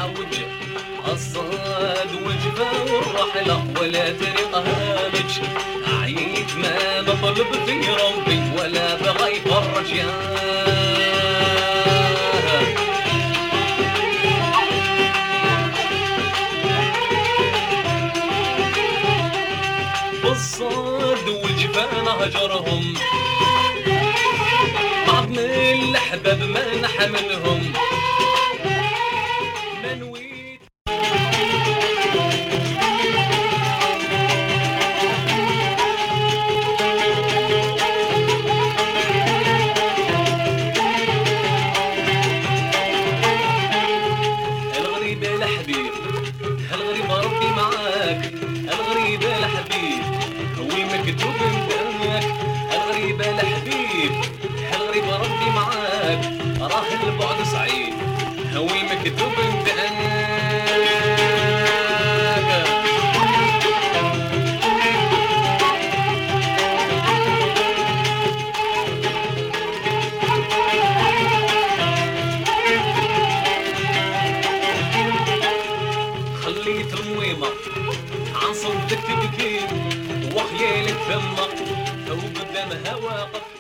تعوج الصاد والجفا والرحلة ولا طريق هامج. عييت ما نطلب في ربي ولا بغى يفرج بالصاد والجفا نهجرهم بعض من الأحباب ما نحملهم ما نويت. الغريب الحبيب الغريب ربي معاك، الغريب الحبيب هو مكتوب مداك، الغريب الحبيب الغريب ربي معاك، راه البعد صعيب هو مكتوب مداك. خليت المويمة عن صوتك تبكي وخيالك ثمة وقدامها واقف